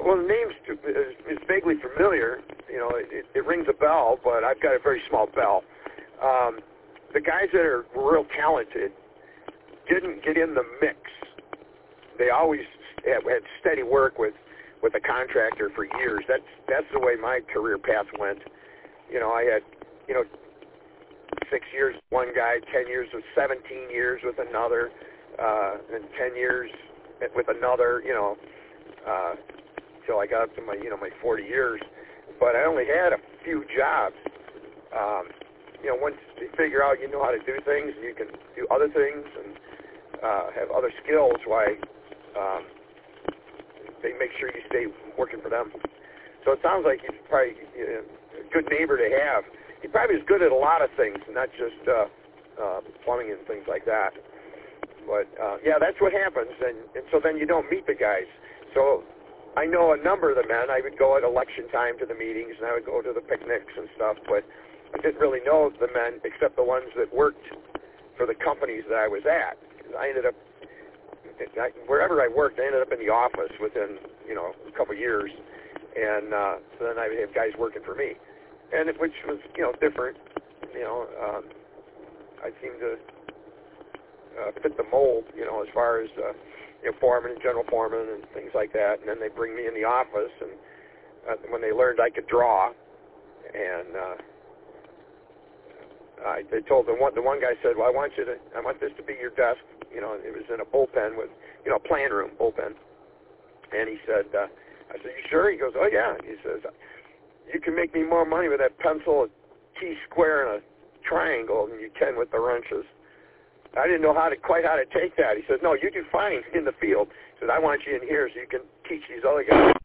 well, the name is vaguely familiar. You know, it rings a bell, but I've got a very small bell. The guys that are real talented didn't get in the mix. They always had steady work with a contractor for years. That's the way my career path went. You know, I had, 6 years with one guy, 10 years with 17 years with another, and 10 years with another, till I got up to my 40 years. But I only had a few jobs. Once you figure out you know how to do things and you can do other things and have other skills, why they make sure you stay working for them. So it sounds like he's probably a good neighbor to have. He probably is good at a lot of things, not just plumbing and things like that. But, that's what happens. And so then you don't meet the guys. So I know a number of the men. I would go at election time to the meetings, and I would go to the picnics and stuff, but I didn't really know the men except the ones that worked for the companies that I was at. I ended up, wherever I worked, I ended up in the office within, a couple of years. And so then I would have guys working for me, and which was, different. I seemed to fit the mold, as far as, foreman and general foreman and things like that. And then they bring me in the office, and when they learned I could draw, and they told the one guy said, well, I want this to be your desk. It was in a bullpen with, plan room bullpen. And he said, I said, you sure? He goes, oh yeah. He says, you can make me more money with that pencil, a T-square, and a triangle than you can with the wrenches. I didn't know quite how to take that. He says, no, you do fine in the field. He said, I want you in here so you can teach these other guys